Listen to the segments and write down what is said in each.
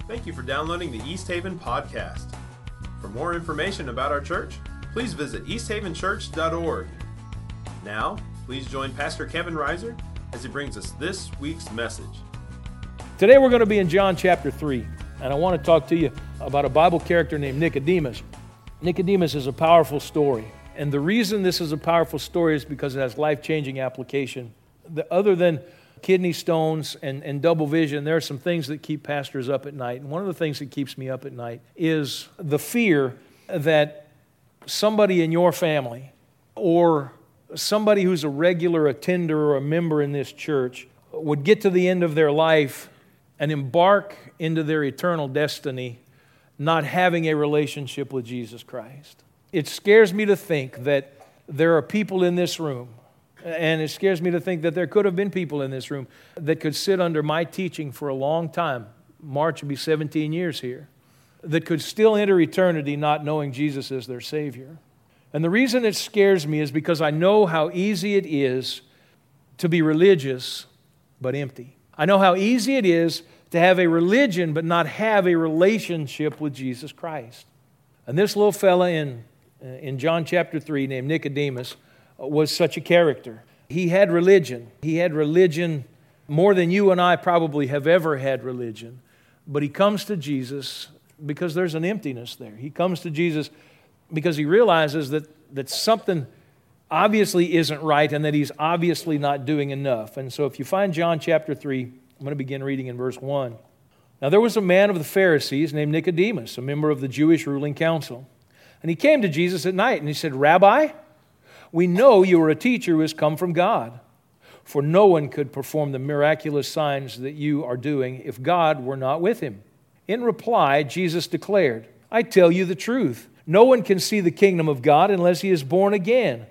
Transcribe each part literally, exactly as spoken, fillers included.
Thank you for downloading the East Haven Podcast. For more information about our church, please visit east haven church dot org. Now, please join Pastor Kevin Reiser as he brings us this week's message. Today we're going to be in John chapter three, and I want to talk to you about a Bible character named Nicodemus. Nicodemus is a powerful story, and the reason this is a powerful story is because it has life-changing application. The, other than kidney stones and, and double vision, there are some things that keep pastors up at night, and one of the things that keeps me up at night is the fear that somebody in your family or somebody who's a regular attender or a member in this church would get to the end of their life and embark into their eternal destiny not having a relationship with Jesus Christ. It scares me to think that there are people in this room, and it scares me to think that there could have been people in this room that could sit under my teaching for a long time. March would be seventeen years here, that could still enter eternity not knowing Jesus as their Savior. And the reason it scares me is because I know how easy it is to be religious but empty. I know how easy it is to have a religion but not have a relationship with Jesus Christ. And this little fella in, in John chapter three named Nicodemus was such a character. He had religion. He had religion more than you and I probably have ever had religion. But he comes to Jesus because there's an emptiness there. He comes to Jesus because he realizes that, that something obviously isn't right and that he's obviously not doing enough. And so if you find John chapter three, I'm going to begin reading in verse one. Now there was a man of the Pharisees named Nicodemus, a member of the Jewish ruling council. And he came to Jesus at night and he said, "Rabbi, we know you are a teacher who has come from God, for no one could perform the miraculous signs that you are doing if God were not with him." In reply, Jesus declared, "I tell you the truth. No one can see the kingdom of God unless he is born again."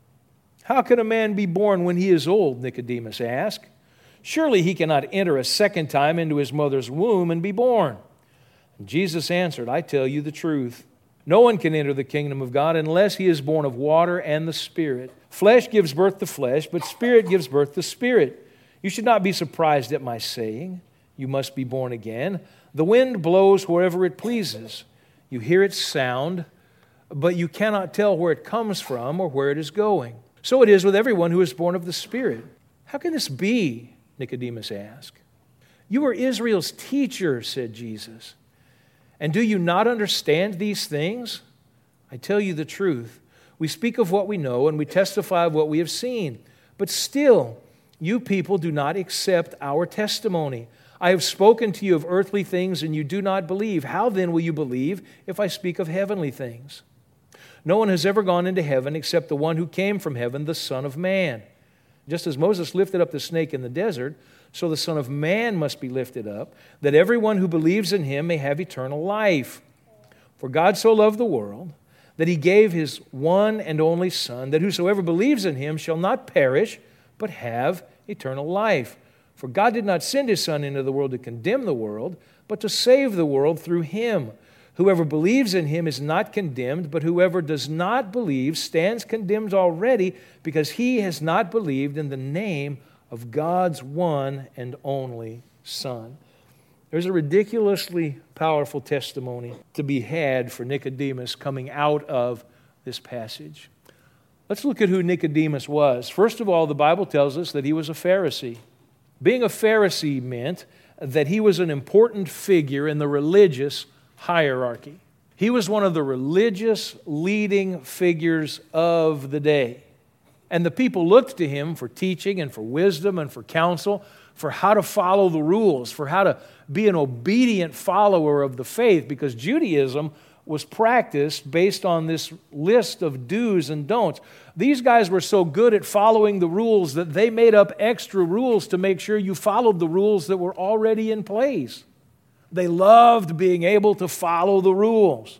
"How can a man be born when he is old?" Nicodemus asked. "Surely he cannot enter a second time into his mother's womb and be born." And Jesus answered, "I tell you the truth. No one can enter the kingdom of God unless he is born of water and the Spirit. Flesh gives birth to flesh, but Spirit gives birth to spirit. You should not be surprised at my saying, 'You must be born again.' The wind blows wherever it pleases. You hear its sound, but you cannot tell where it comes from or where it is going. So it is with everyone who is born of the Spirit." "How can this be?" Nicodemus asked. "You are Israel's teacher," said Jesus. "And do you not understand these things? I tell you the truth. We speak of what we know and we testify of what we have seen. But still, you people do not accept our testimony. I have spoken to you of earthly things and you do not believe. How then will you believe if I speak of heavenly things? No one has ever gone into heaven except the one who came from heaven, the Son of Man. Just as Moses lifted up the snake in the desert, so the Son of Man must be lifted up, that everyone who believes in him may have eternal life. For God so loved the world that he gave his one and only Son, that whosoever believes in him shall not perish, but have eternal life. For God did not send his Son into the world to condemn the world, but to save the world through him. Whoever believes in him is not condemned, but whoever does not believe stands condemned already, because he has not believed in the name of God's one and only Son." There's a ridiculously powerful testimony to be had for Nicodemus coming out of this passage. Let's look at who Nicodemus was. First of all, the Bible tells us that he was a Pharisee. Being a Pharisee meant that he was an important figure in the religious hierarchy. He was one of the religious leading figures of the day. And the people looked to him for teaching and for wisdom and for counsel, for how to follow the rules, for how to be an obedient follower of the faith, because Judaism was practiced based on this list of do's and don'ts. These guys were so good at following the rules that they made up extra rules to make sure you followed the rules that were already in place. They loved being able to follow the rules.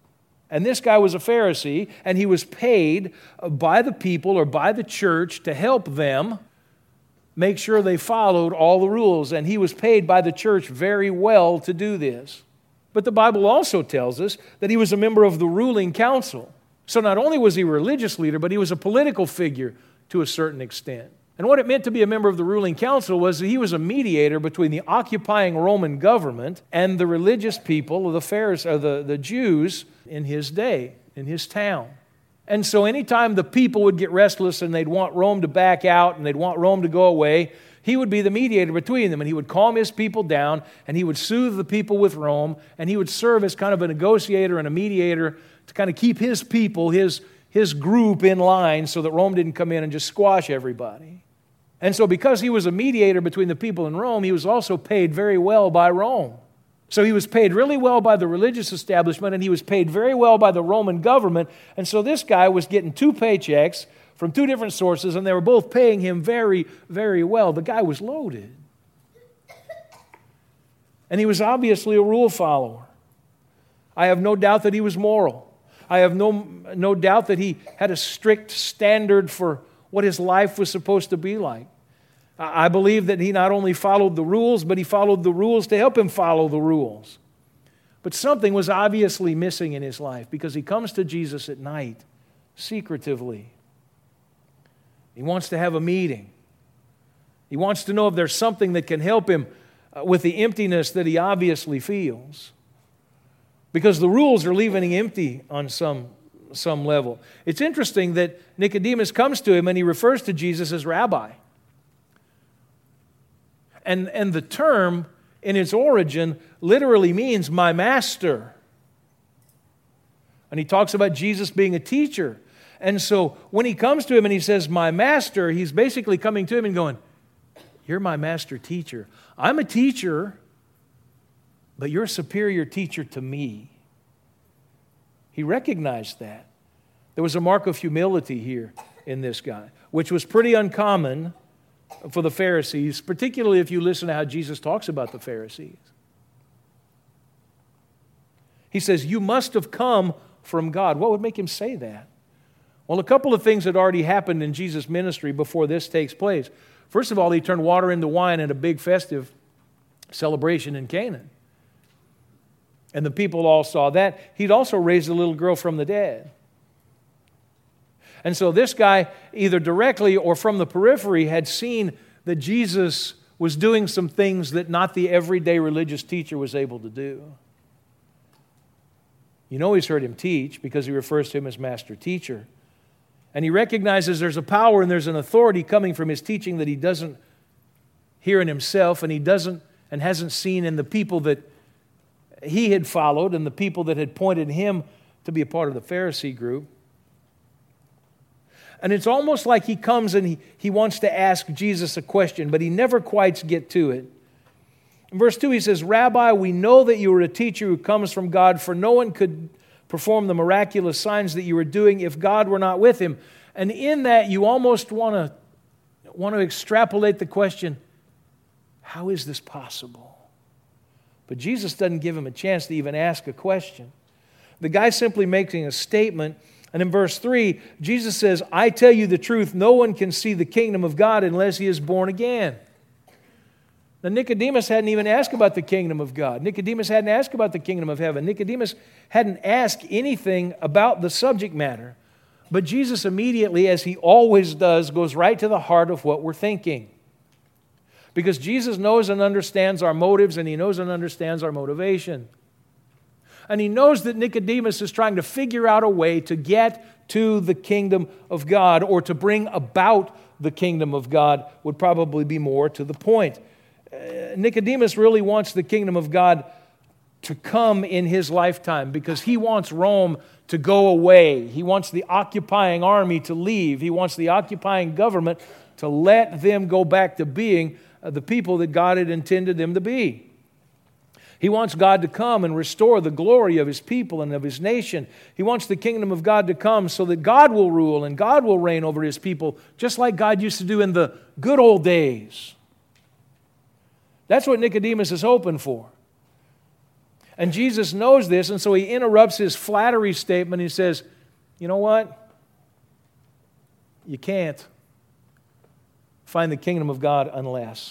And this guy was a Pharisee, and he was paid by the people or by the church to help them make sure they followed all the rules. And he was paid by the church very well to do this. But the Bible also tells us that he was a member of the ruling council. So not only was he a religious leader, but he was a political figure to a certain extent. And what it meant to be a member of the ruling council was that he was a mediator between the occupying Roman government and the religious people, the Pharisees, or the, the Jews in his day, in his town. And so anytime the people would get restless and they'd want Rome to back out and they'd want Rome to go away, he would be the mediator between them, and he would calm his people down, and he would soothe the people with Rome, and he would serve as kind of a negotiator and a mediator to kind of keep his people, his, his group in line so that Rome didn't come in and just squash everybody. And so because he was a mediator between the people in Rome, he was also paid very well by Rome. So he was paid really well by the religious establishment, and he was paid very well by the Roman government. And so this guy was getting two paychecks from two different sources, and they were both paying him very, very well. The guy was loaded. And he was obviously a rule follower. I have no doubt that he was moral. I have no, no doubt that he had a strict standard for what his life was supposed to be like. I believe that he not only followed the rules, but he followed the rules to help him follow the rules. But something was obviously missing in his life because he comes to Jesus at night, secretively. He wants to have a meeting. He wants to know if there's something that can help him with the emptiness that he obviously feels. Because the rules are leaving him empty on some some level. It's interesting that Nicodemus comes to him and he refers to Jesus as rabbi. And, and the term in its origin literally means my master. And he talks about Jesus being a teacher. And so when he comes to him and he says my master, he's basically coming to him and going, you're my master teacher. I'm a teacher, but you're a superior teacher to me. He recognized that. There was a mark of humility here in this guy, which was pretty uncommon for the Pharisees, particularly if you listen to how Jesus talks about the Pharisees. He says, you must have come from God. What would make him say that? Well, a couple of things had already happened in Jesus' ministry before this takes place. First of all, he turned water into wine at a big festive celebration in Canaan. And the people all saw that. He'd also raised a little girl from the dead. And so this guy, either directly or from the periphery, had seen that Jesus was doing some things that not the everyday religious teacher was able to do. You know he's heard him teach because he refers to him as master teacher. And he recognizes there's a power and there's an authority coming from his teaching that he doesn't hear in himself, and he doesn't and hasn't seen in the people that he had followed and the people that had pointed him to be a part of the Pharisee group. And it's almost like he comes and he, he wants to ask Jesus a question, but he never quite gets to it. In verse two, he says, Rabbi, we know that you are a teacher who comes from God, for no one could perform the miraculous signs that you are doing if God were not with him. And in that, you almost want to, want to extrapolate the question, how is this possible? But Jesus doesn't give him a chance to even ask a question. The guy's simply making a statement. And in verse three, Jesus says, I tell you the truth, no one can see the kingdom of God unless he is born again. Now, Nicodemus hadn't even asked about the kingdom of God. Nicodemus hadn't asked about the kingdom of heaven. Nicodemus hadn't asked anything about the subject matter. But Jesus immediately, as he always does, goes right to the heart of what we're thinking. Because Jesus knows and understands our motives, and he knows and understands our motivation. And he knows that Nicodemus is trying to figure out a way to get to the kingdom of God, or to bring about the kingdom of God would probably be more to the point. Uh, Nicodemus really wants the kingdom of God to come in his lifetime because he wants Rome to go away. He wants the occupying army to leave. He wants the occupying government to let them go back to being uh, the people that God had intended them to be. He wants God to come and restore the glory of his people and of his nation. He wants the kingdom of God to come so that God will rule and God will reign over his people, just like God used to do in the good old days. That's what Nicodemus is hoping for. And Jesus knows this, and so he interrupts his flattery statement. He says, you know what? You can't find the kingdom of God unless.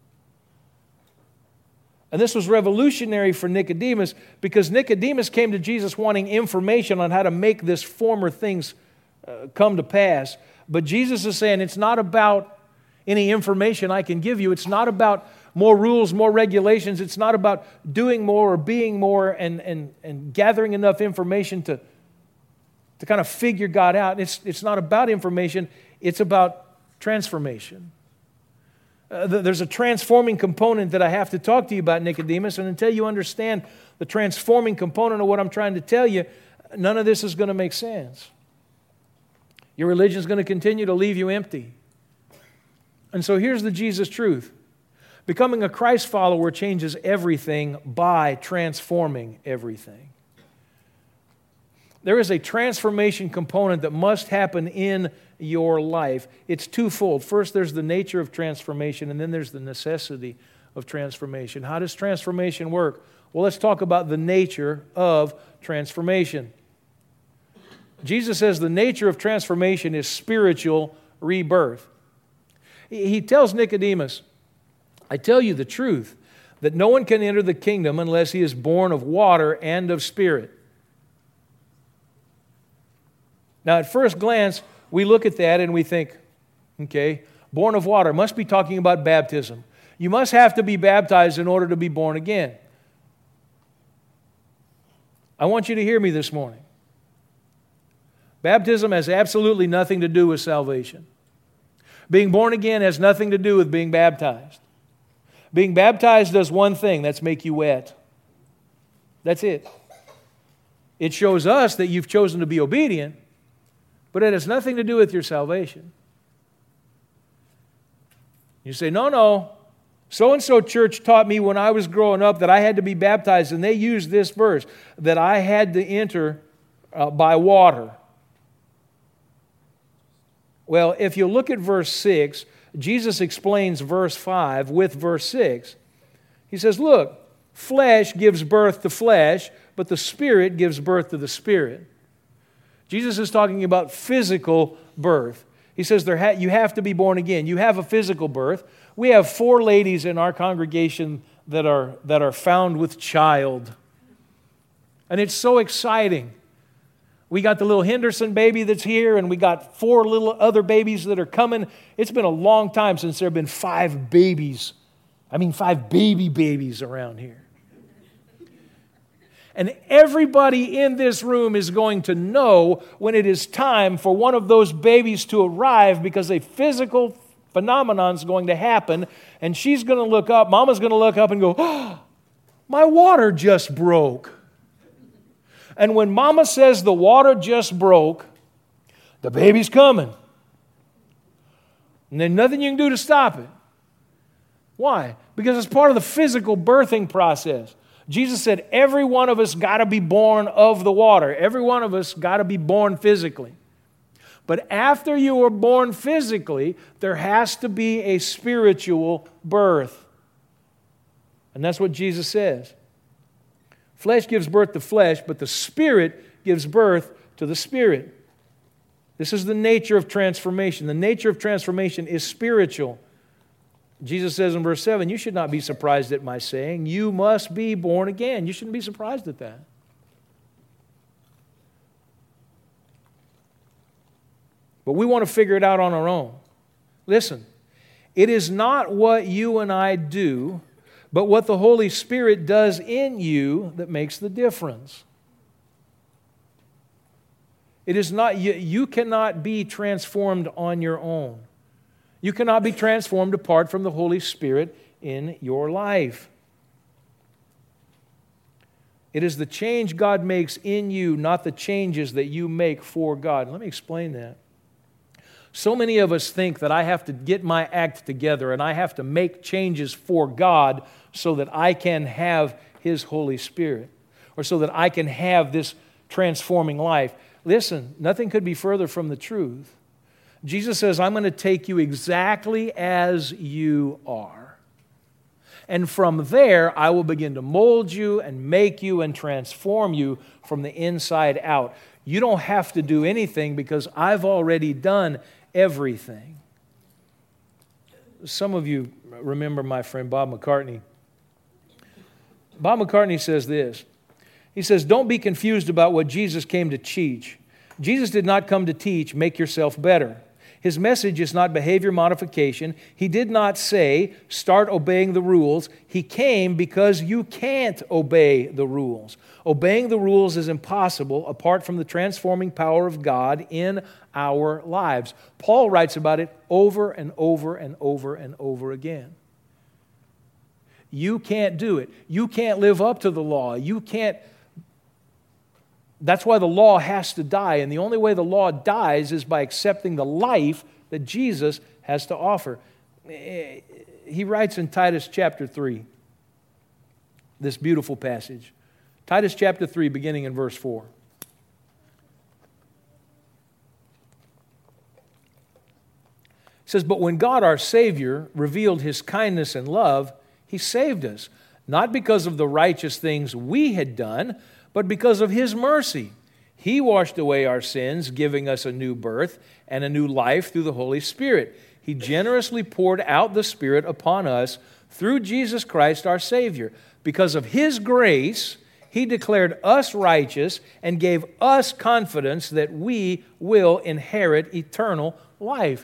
And this was revolutionary for Nicodemus because Nicodemus came to Jesus wanting information on how to make this former things uh, come to pass. But Jesus is saying it's not about any information I can give you. It's not about more rules, more regulations. It's not about doing more or being more and, and, and gathering enough information to, to kind of figure God out. It's, it's not about information. It's about transformation. Uh, there's a transforming component that I have to talk to you about, Nicodemus, and until you understand the transforming component of what I'm trying to tell you, none of this is going to make sense. Your religion is going to continue to leave you empty. And so here's the Jesus truth. Becoming a Christ follower changes everything by transforming everything. There is a transformation component that must happen in your life. It's twofold. First, there's the nature of transformation, and then there's the necessity of transformation. How does transformation work? Well, let's talk about the nature of transformation. Jesus says the nature of transformation is spiritual rebirth. He tells Nicodemus, I tell you the truth, that no one can enter the kingdom unless he is born of water and of spirit. Now, at first glance, we look at that and we think, okay, born of water must be talking about baptism. You must have to be baptized in order to be born again. I want you to hear me this morning. Baptism has absolutely nothing to do with salvation. Being born again has nothing to do with being baptized. Being baptized does one thing, that's make you wet. That's it. It shows us that you've chosen to be obedient, but it has nothing to do with your salvation. You say, no, no, so-and-so church taught me when I was growing up that I had to be baptized, and they used this verse, that I had to enter uh, by water. Well, if you look at verse six, Jesus explains verse five with verse six. He says, look, flesh gives birth to flesh, but the Spirit gives birth to the Spirit. Jesus is talking about physical birth. He says there ha- you have to be born again. You have a physical birth. We have four ladies in our congregation that are, that are found with child. And it's so exciting. We got the little Henderson baby that's here, and we got four little other babies that are coming. It's been a long time since there have been five babies. I mean, five baby babies around here. And everybody in this room is going to know when it is time for one of those babies to arrive, because a physical phenomenon is going to happen, and she's going to look up, Mama's going to look up and go, oh, my water just broke. And when Mama says the water just broke, the baby's coming. And there's nothing you can do to stop it. Why? Because it's part of the physical birthing process. Jesus said every one of us got to be born of the water. Every one of us got to be born physically. But after you are born physically, there has to be a spiritual birth. And that's what Jesus says. Flesh gives birth to flesh, but the Spirit gives birth to the Spirit. This is the nature of transformation. The nature of transformation is spiritual. Jesus says in verse seven, you should not be surprised at my saying, you must be born again. You shouldn't be surprised at that. But we want to figure it out on our own. Listen, it is not what you and I do, but what the Holy Spirit does in you that makes the difference. It is not, you, you cannot be transformed on your own. You cannot be transformed apart from the Holy Spirit in your life. It is the change God makes in you, not the changes that you make for God. Let me explain that. So many of us think that I have to get my act together and I have to make changes for God so that I can have His Holy Spirit, or so that I can have this transforming life. Listen, nothing could be further from the truth. Jesus says, I'm going to take you exactly as you are. And from there, I will begin to mold you and make you and transform you from the inside out. You don't have to do anything because I've already done everything. Some of you remember my friend Bob McCartney. Bob McCartney says this. He says, don't be confused about what Jesus came to teach. Jesus did not come to teach, make yourself better. His message is not behavior modification. He did not say, start obeying the rules. He came because you can't obey the rules. Obeying the rules is impossible apart from the transforming power of God in our lives. Paul writes about it over and over and over and over again. You can't do it. You can't live up to the law. You can't. That's why the law has to die. And the only way the law dies is by accepting the life that Jesus has to offer. He writes in Titus chapter three, this beautiful passage. Titus chapter three, beginning in verse four. It says, but when God our Savior revealed His kindness and love, He saved us, not because of the righteous things we had done, but because of His mercy. He washed away our sins, giving us a new birth and a new life through the Holy Spirit. He generously poured out the Spirit upon us through Jesus Christ our Savior. Because of His grace, He declared us righteous and gave us confidence that we will inherit eternal life.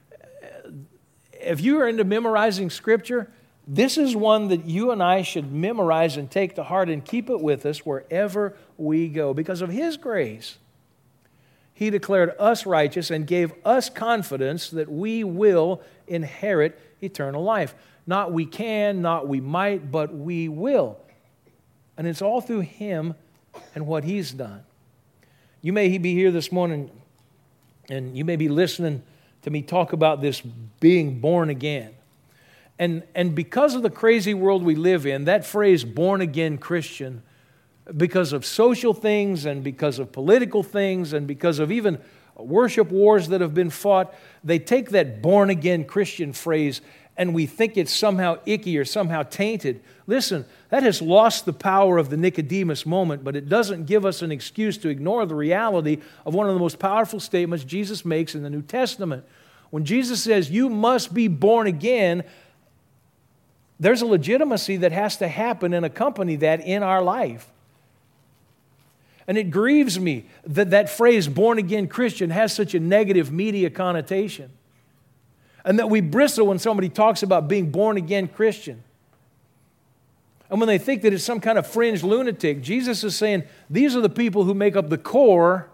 If you are into memorizing Scripture, this is one that you and I should memorize and take to heart and keep it with us wherever we go. Because of His grace, He declared us righteous and gave us confidence that we will inherit eternal life. Not we can, not we might, but we will. And it's all through Him and what He's done. You may be here this morning and you may be listening to me talk about this being born again. And, and because of the crazy world we live in, that phrase, born again Christian, because of social things and because of political things and because of even worship wars that have been fought, they take that born again Christian phrase and we think it's somehow icky or somehow tainted. Listen, that has lost the power of the Nicodemus moment, but it doesn't give us an excuse to ignore the reality of one of the most powerful statements Jesus makes in the New Testament. When Jesus says, you must be born again, there's a legitimacy that has to happen and accompany that in our life. And it grieves me that that phrase, born again Christian, has such a negative media connotation. And that we bristle when somebody talks about being born again Christian. And when they think that it's some kind of fringe lunatic, Jesus is saying, these are the people who make up the core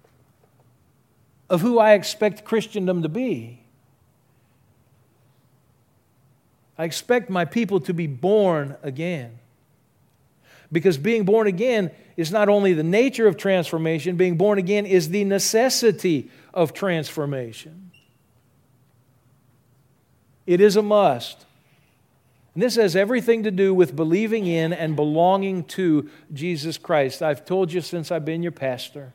of who I expect Christendom to be. I expect my people to be born again. Because being born again is not only the nature of transformation, being born again is the necessity of transformation. It is a must. And this has everything to do with believing in and belonging to Jesus Christ. I've told you since I've been your pastor.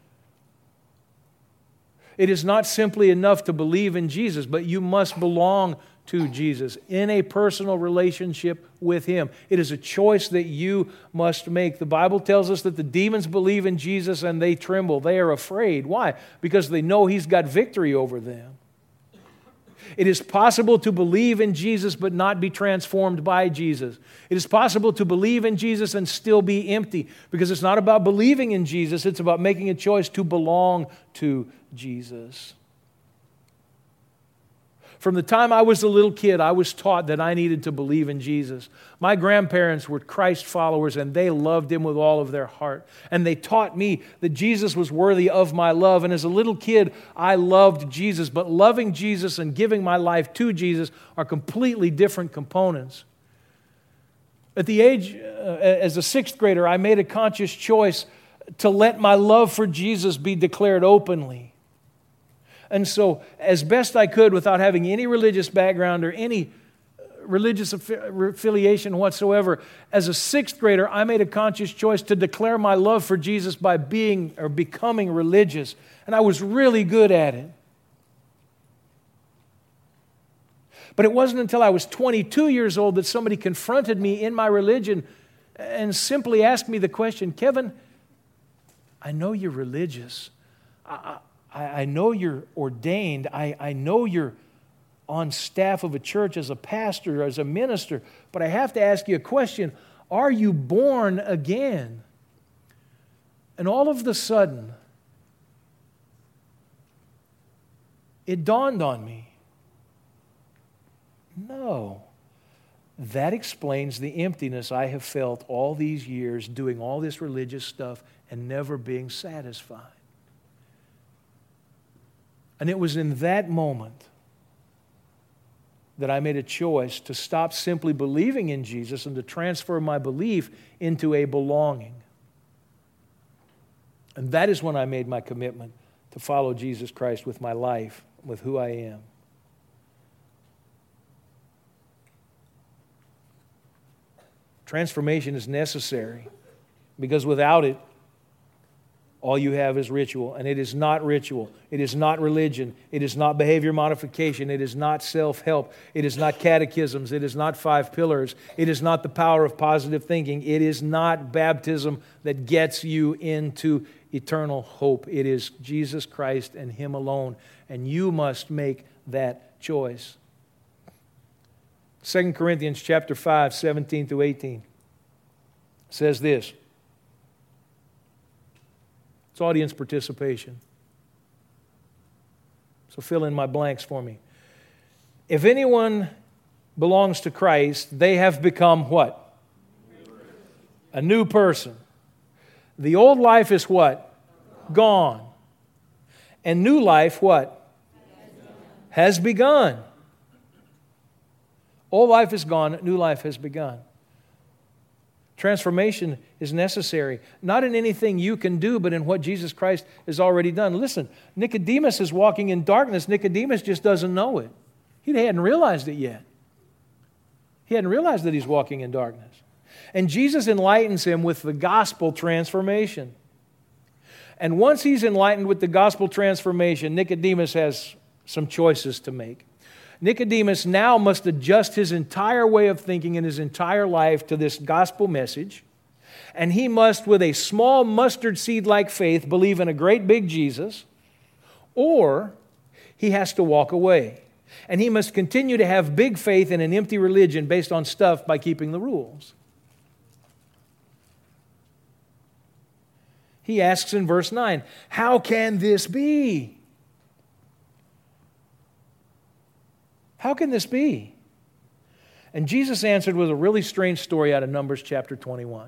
It is not simply enough to believe in Jesus, but you must belong to Jesus in a personal relationship with Him. It is a choice that you must make. The Bible tells us that the demons believe in Jesus and they tremble. They are afraid. Why? Because they know He's got victory over them. It is possible to believe in Jesus but not be transformed by Jesus. It is possible to believe in Jesus and still be empty, because it's not about believing in Jesus, it's about making a choice to belong to Jesus. From the time I was a little kid, I was taught that I needed to believe in Jesus. My grandparents were Christ followers, and they loved Him with all of their heart. And they taught me that Jesus was worthy of my love. And as a little kid, I loved Jesus. But loving Jesus and giving my life to Jesus are completely different components. At the age, uh, as a sixth grader, I made a conscious choice to let my love for Jesus be declared openly. And so, as best I could, without having any religious background or any religious affiliation whatsoever, as a sixth grader, I made a conscious choice to declare my love for Jesus by being or becoming religious. And I was really good at it. But it wasn't until I was twenty-two years old that somebody confronted me in my religion and simply asked me the question, Kevin, I know you're religious. I, I, I know you're ordained. I, I know you're on staff of a church as a pastor, as a minister, but I have to ask you a question. Are you born again? And all of the sudden, it dawned on me. No. That explains the emptiness I have felt all these years doing all this religious stuff and never being satisfied. And it was in that moment that I made a choice to stop simply believing in Jesus and to transfer my belief into a belonging. And that is when I made my commitment to follow Jesus Christ with my life, with who I am. Transformation is necessary because without it, all you have is ritual. And it is not ritual. It is not religion. It is not behavior modification. It is not self-help. It is not catechisms. It is not five pillars. It is not the power of positive thinking. It is not baptism that gets you into eternal hope. It is Jesus Christ and Him alone. And you must make that choice. Second Corinthians chapter five, seventeen through eighteen says this. It's audience participation. So fill in my blanks for me. If anyone belongs to Christ, they have become what? A new person. The old life is what? Gone. And new life what? Has begun. Old life is gone, new life has begun. Transformation is necessary, not in anything you can do, but in what Jesus Christ has already done. Listen, Nicodemus is walking in darkness. Nicodemus just doesn't know it. He hadn't realized it yet. He hadn't realized that he's walking in darkness. And Jesus enlightens him with the gospel transformation. And once he's enlightened with the gospel transformation, Nicodemus has some choices to make. Nicodemus now must adjust his entire way of thinking and his entire life to this gospel message. And he must, with a small mustard seed-like faith, believe in a great big Jesus, or he has to walk away. And he must continue to have big faith in an empty religion based on stuff by keeping the rules. He asks in verse nine, how can this be? How can this be? And Jesus answered with a really strange story out of Numbers chapter twenty-one.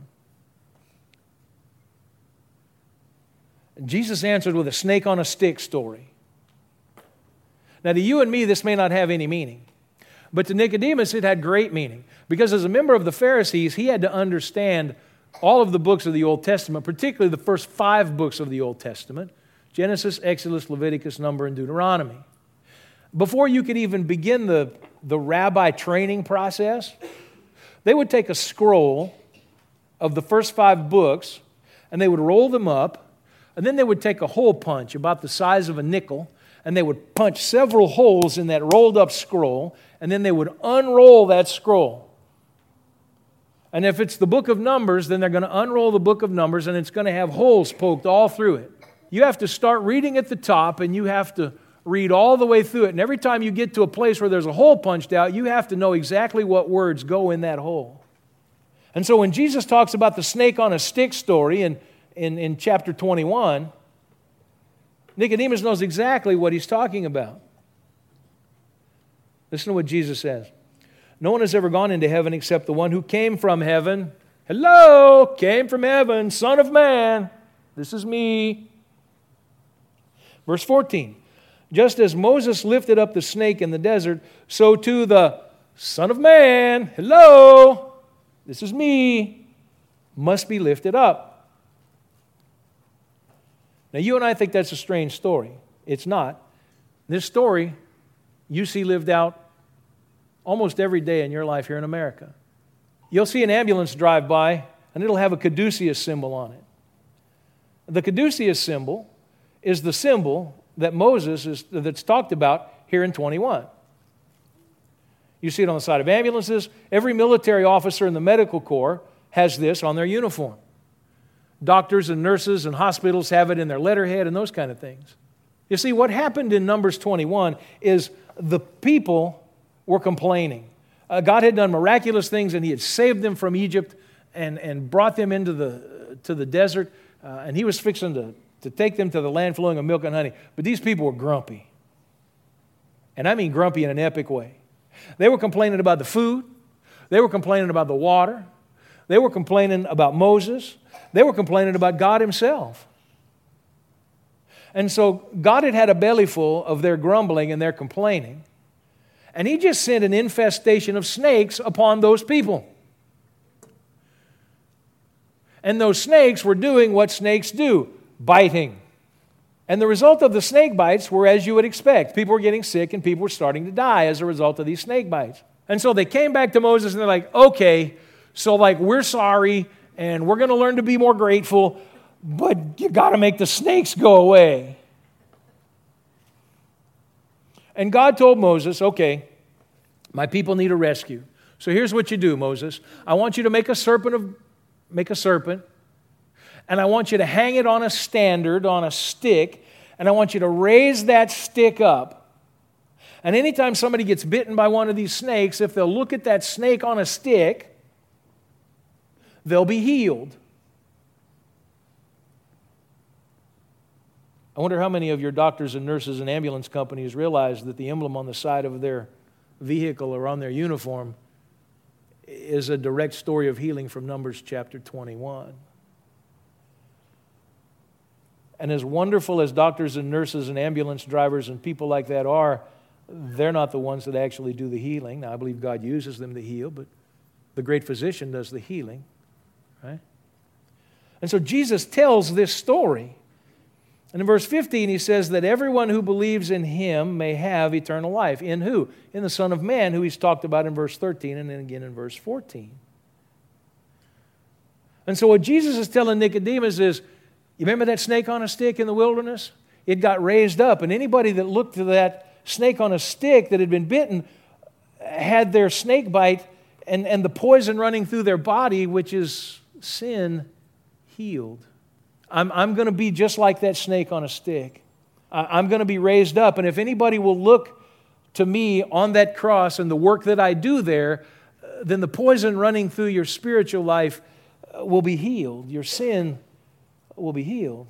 Jesus answered with a snake on a stick story. Now to you and me, this may not have any meaning. But to Nicodemus, it had great meaning. Because as a member of the Pharisees, he had to understand all of the books of the Old Testament, particularly the first five books of the Old Testament, Genesis, Exodus, Leviticus, Number, and Deuteronomy. Before you could even begin the, the rabbi training process, they would take a scroll of the first five books and they would roll them up, and then they would take a hole punch about the size of a nickel, and they would punch several holes in that rolled up scroll, and then they would unroll that scroll. And if it's the book of Numbers, then they're going to unroll the book of Numbers, and it's going to have holes poked all through it. You have to start reading at the top, and you have to read all the way through it. And every time you get to a place where there's a hole punched out, you have to know exactly what words go in that hole. And so when Jesus talks about the snake on a stick story in, in, in chapter twenty-one, Nicodemus knows exactly what he's talking about. Listen to what Jesus says. No one has ever gone into heaven except the one who came from heaven. Hello, came from heaven, Son of Man. This is me. Verse fourteen. Just as Moses lifted up the snake in the desert, so too the Son of Man, hello, this is me, must be lifted up. Now you and I think that's a strange story. It's not. This story you see lived out almost every day in your life here in America. You'll see an ambulance drive by, and it'll have a caduceus symbol on it. The caduceus symbol is the symbol that Moses is that's talked about here in twenty-one. You see it on the side of ambulances. Every military officer in the medical corps has this on their uniform. Doctors and nurses and hospitals have it in their letterhead and those kind of things. You see, what happened in Numbers twenty-one is the people were complaining. Uh, God had done miraculous things, and He had saved them from Egypt and, and brought them into the, to the desert, uh, and He was fixing to to take them to the land flowing of milk and honey. But these people were grumpy. And I mean grumpy in an epic way. They were complaining about the food. They were complaining about the water. They were complaining about Moses. They were complaining about God Himself. And so God had had a bellyful of their grumbling and their complaining. And He just sent an infestation of snakes upon those people. And those snakes were doing what snakes do, biting. And the result of the snake bites were as you would expect. People were getting sick and people were starting to die as a result of these snake bites. And so they came back to Moses and they're like, okay, so like we're sorry and we're going to learn to be more grateful, but you got to make the snakes go away. And God told Moses, okay, my people need a rescue. So here's what you do, Moses. I want you to make a serpent of make a serpent. And I want you to hang it on a standard, on a stick, and I want you to raise that stick up. And anytime somebody gets bitten by one of these snakes, if they'll look at that snake on a stick, they'll be healed. I wonder how many of your doctors and nurses and ambulance companies realize that the emblem on the side of their vehicle or on their uniform is a direct story of healing from Numbers chapter twenty-one. And as wonderful as doctors and nurses and ambulance drivers and people like that are, they're not the ones that actually do the healing. Now, I believe God uses them to heal, but the great physician does the healing, right? And so Jesus tells this story. And in verse fifteen, He says that everyone who believes in Him may have eternal life. In who? In the Son of Man, who He's talked about in verse thirteen and then again in verse fourteen. And so what Jesus is telling Nicodemus is, you remember that snake on a stick in the wilderness? It got raised up, and anybody that looked to that snake on a stick that had been bitten had their snake bite and, and the poison running through their body, which is sin, healed. I'm, I'm going to be just like that snake on a stick. I, I'm going to be raised up, and if anybody will look to me on that cross and the work that I do there, then the poison running through your spiritual life will be healed. Your sin will be healed.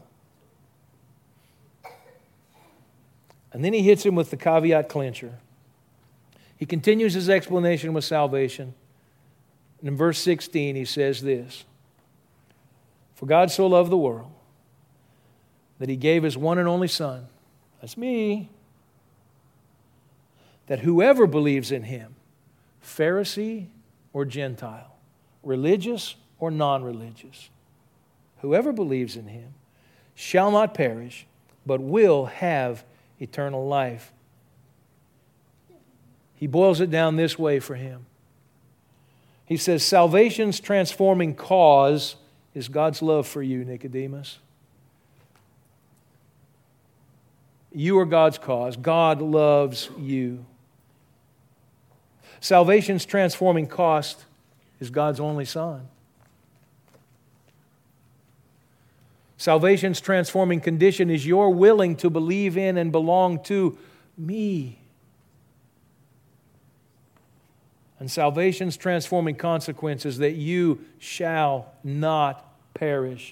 And then He hits him with the caveat clincher. He continues his explanation with salvation. And in verse sixteen, He says this, for God so loved the world that He gave His one and only Son, that's me, that whoever believes in Him, Pharisee or Gentile, religious or non-religious, whoever believes in Him shall not perish, but will have eternal life. He boils it down this way for him. He says, salvation's transforming cause is God's love for you, Nicodemus. You are God's cause. God loves you. Salvation's transforming cost is God's only Son. Salvation's transforming condition is you're willing to believe in and belong to me. And salvation's transforming consequence is that you shall not perish.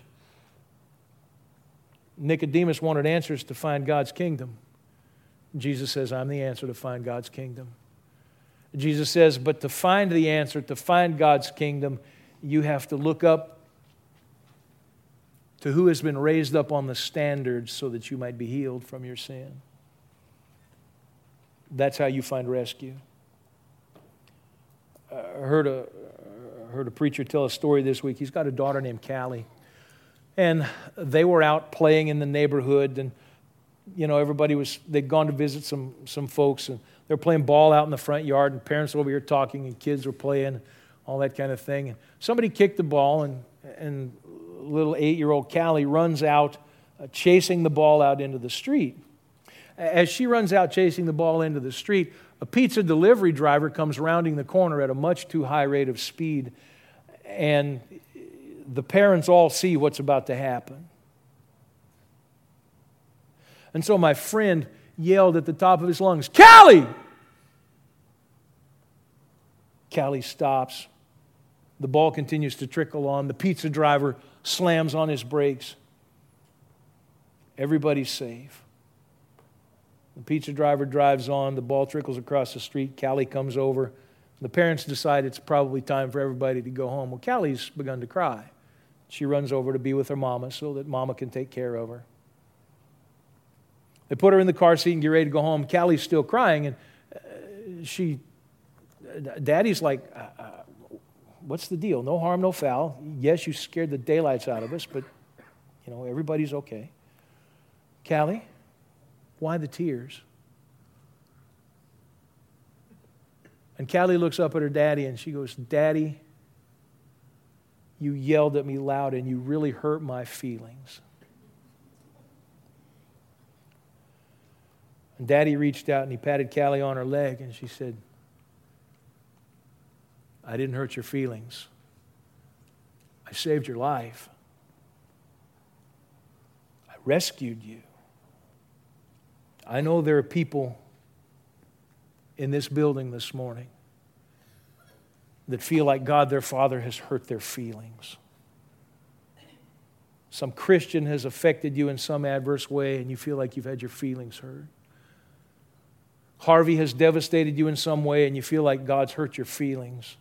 Nicodemus wanted answers to find God's kingdom. Jesus says, I'm the answer to find God's kingdom. Jesus says, but to find the answer, to find God's kingdom, you have to look up to who has been raised up on the standard so that you might be healed from your sin. That's how you find rescue. I heard a, heard a preacher tell a story this week. He's got a daughter named Callie. And they were out playing in the neighborhood, and you know, everybody was, they'd gone to visit some, some folks, and they were playing ball out in the front yard, and parents were over here talking, and kids were playing, all that kind of thing. And somebody kicked the ball, and, and little eight-year-old Callie runs out, uh, chasing the ball out into the street. As she runs out chasing the ball into the street, a pizza delivery driver comes rounding the corner at a much too high rate of speed, and the parents all see what's about to happen. And so my friend yelled at the top of his lungs, Callie! Callie stops. The ball continues to trickle on. The pizza driver slams on his brakes. Everybody's safe. The pizza driver drives on. The ball trickles across the street. Callie comes over. The parents decide it's probably time for everybody to go home. Well, Callie's begun to cry. She runs over to be with her mama so that mama can take care of her. They put her in the car seat and get ready to go home. Callie's still crying, and uh, she, Daddy's like, uh, uh, what's the deal? No harm, no foul. Yes, you scared the daylights out of us, but, you know, everybody's okay. Callie, why the tears? And Callie looks up at her daddy and she goes, Daddy, you yelled at me loud and you really hurt my feelings. And Daddy reached out and he patted Callie on her leg and she said, I didn't hurt your feelings. I saved your life. I rescued you. I know there are people in this building this morning that feel like God, their Father, has hurt their feelings. Some Christian has affected you in some adverse way and you feel like you've had your feelings hurt. Harvey has devastated you in some way and you feel like God's hurt your feelings.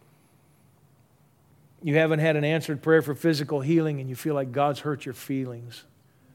You haven't had an answered prayer for physical healing and you feel like God's hurt your feelings.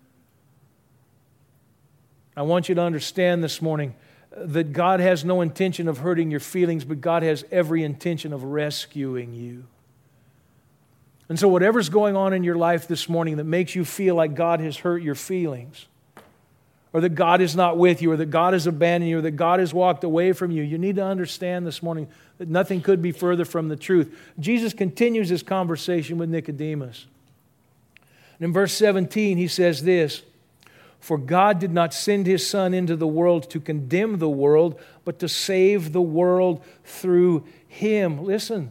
I want you to understand this morning that God has no intention of hurting your feelings, but God has every intention of rescuing you. And so whatever's going on in your life this morning that makes you feel like God has hurt your feelings, or that God is not with you, or that God has abandoned you, or that God has walked away from you, you need to understand this morning that nothing could be further from the truth. Jesus continues his conversation with Nicodemus. And in verse seventeen, he says this, For God did not send his Son into the world to condemn the world, but to save the world through him. Listen,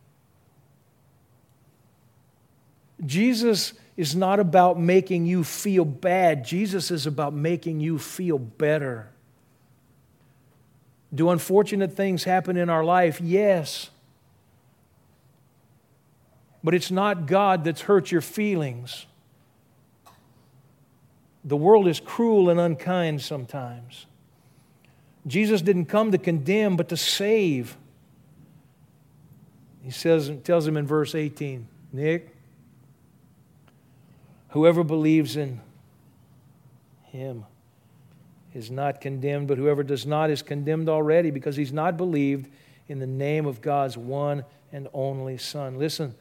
Jesus is not about making you feel bad. Jesus is about making you feel better. Do unfortunate things happen in our life? Yes. But it's not God that's hurt your feelings. The world is cruel and unkind sometimes. Jesus didn't come to condemn, but to save. He says, tells him in verse eighteen, Nick, whoever believes in him is not condemned, but whoever does not is condemned already because he's not believed in the name of God's one and only Son. Listen,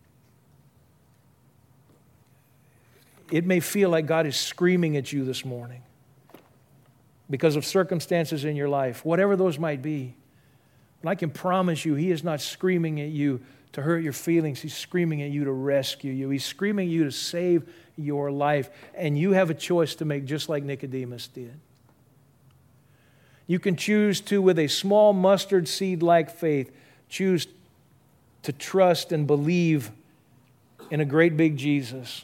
it may feel like God is screaming at you this morning because of circumstances in your life, whatever those might be. But I can promise you, he is not screaming at you to hurt your feelings. He's screaming at you to rescue you. He's screaming at you to save your life. And you have a choice to make just like Nicodemus did. You can choose to, with a small mustard seed-like faith, choose to trust and believe in a great big Jesus.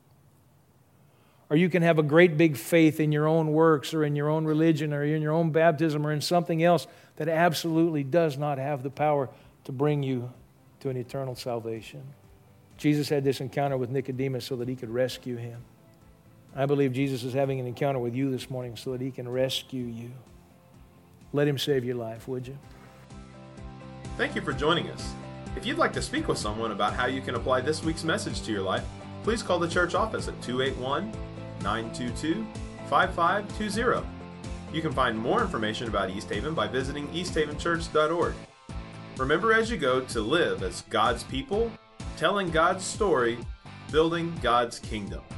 Or you can have a great big faith in your own works or in your own religion or in your own baptism or in something else that absolutely does not have the power to bring you to an eternal salvation. Jesus had this encounter with Nicodemus so that he could rescue him. I believe Jesus is having an encounter with you this morning so that he can rescue you. Let him save your life, would you? Thank you for joining us. If you'd like to speak with someone about how you can apply this week's message to your life, please call the church office at two eight one, nine two two, five five two zero. You can find more information about East Haven by visiting east haven church dot org. Remember as you go to live as God's people, telling God's story, building God's kingdom.